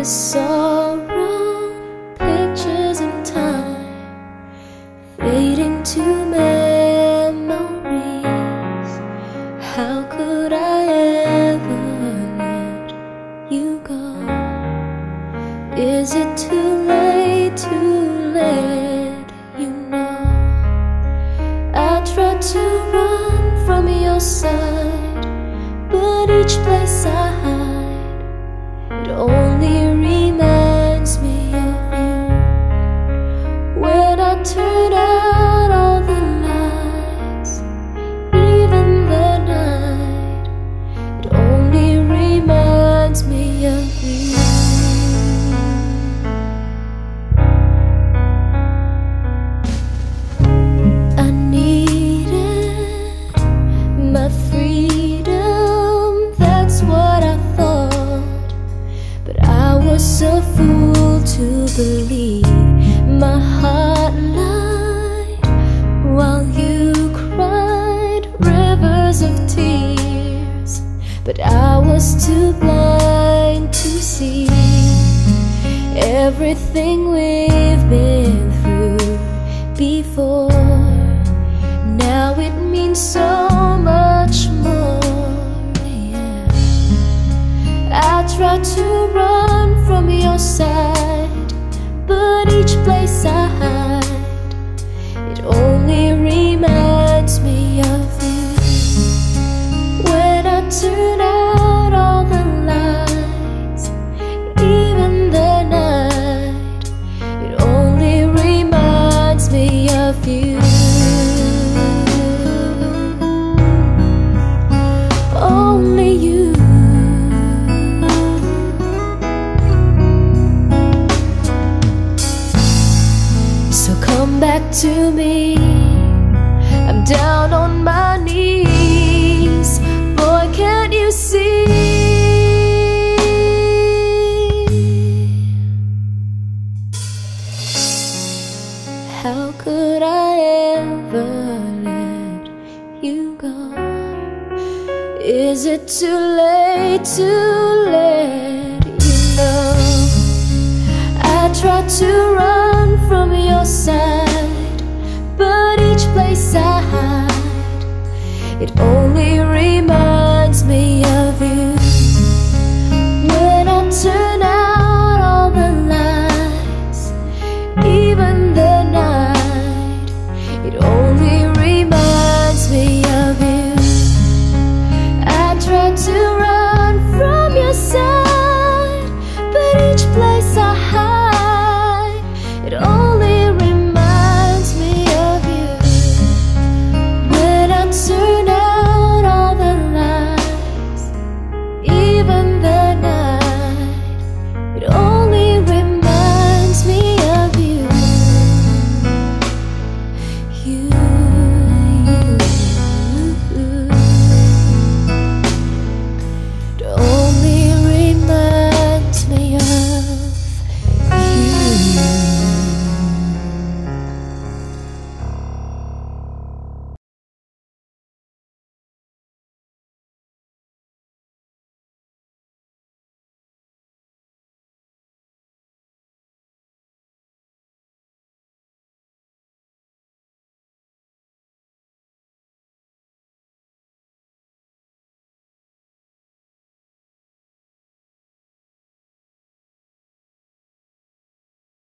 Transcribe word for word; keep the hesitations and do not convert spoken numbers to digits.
sorrow, pictures in time, fading to memories. How could I ever let you go? Is it too late to let you know? I tried to run from your side, but each place I hide, it only reminds me of you. When I turn out all the lights, even the night, it only reminds me of you. I needed my freedom, that's what I thought. But I was a fool to believe my heart lied while you cried rivers of tears. But I was too blind to see everything we've been through before. Now it means so much more, yeah. I tried to run from your side, but each place I hide, it only reminds me of you. When I turn out all the lights, even the night, it only reminds me of you. Only you. So come back to me, I'm down on my knees. Boy, can't you see? How could I ever let you go? Is it too late to let you know? I tried to run from your side, but each place I hide, it only